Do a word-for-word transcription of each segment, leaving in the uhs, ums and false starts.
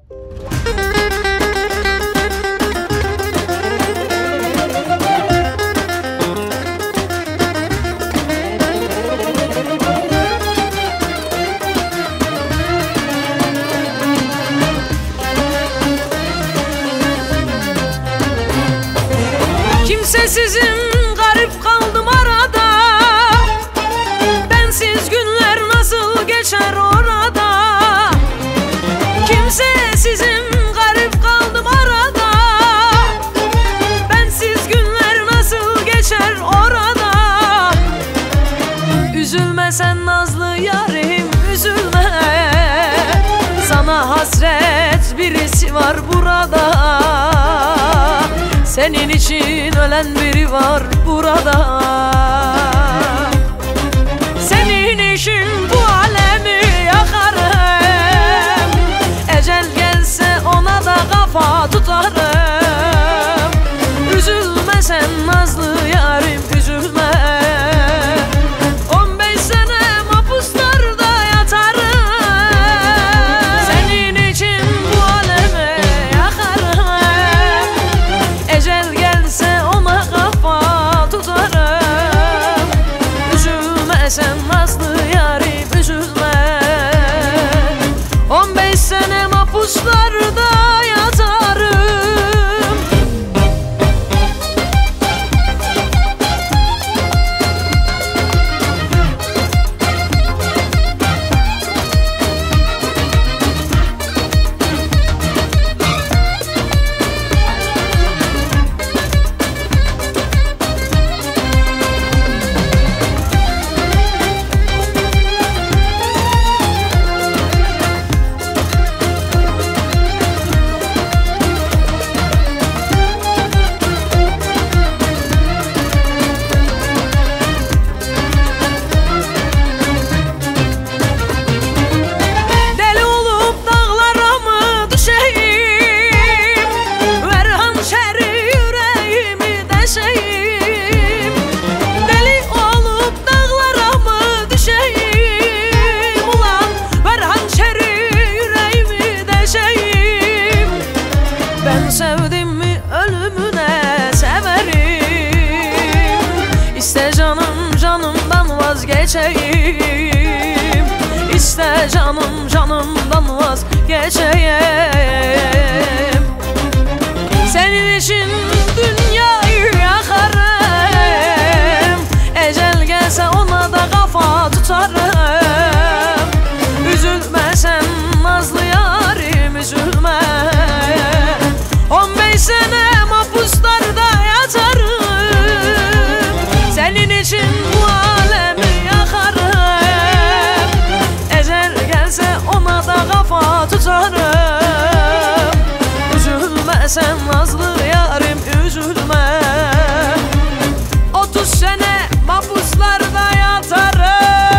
Kimsesizim, garip kaldım arada. Bensiz günler nasıl geçer orada? Kimsesizim, garip kaldım arada. Bensiz günler nasıl geçer orada? Üzülme sen nazlı yarim, üzülme. Sana hasret birisi var burada. Senin için ölen biri var burada. Senin için bu alemi yakarım. Ecel gelse ona da kafa tutarım. Üzülme sen nazlı yarim, üzülme. On beş sene mahpuslarda yatarım. Senin için bu alemi yakarım. Ecel gelse ona kafa tutarım. Üzülme sen nazlı yarim, üzülme. On beş sene mahpuslarda yatarım. Ben sevdim mi ölümüne severim. İste canım canımdan vazgeçeyim. İste canım canımdan vazgeçeyim. Senin için dünyayı yakarım. Ecel gelse ona da kafa tutarım. Üzülme sen nazlı yarim, üzülme. On beş sene mahpuslarda yatarım. Senin için bu alemi yakarım. Ecel gelse ona da kafa tutarım. Üzülme sen nazlı yarim, üzülme. Otuz sene mahpuslarda yatarım.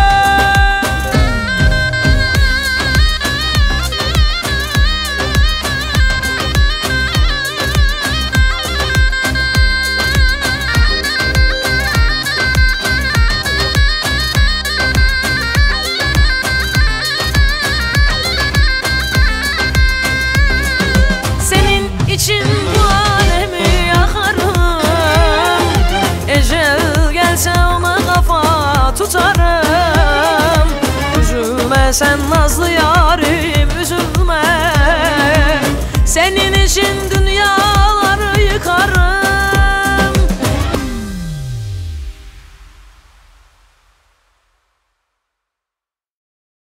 İçin bu alemi yakarım. Ecel gelse ona kafa tutarım. Üzülme sen nazlı yarim.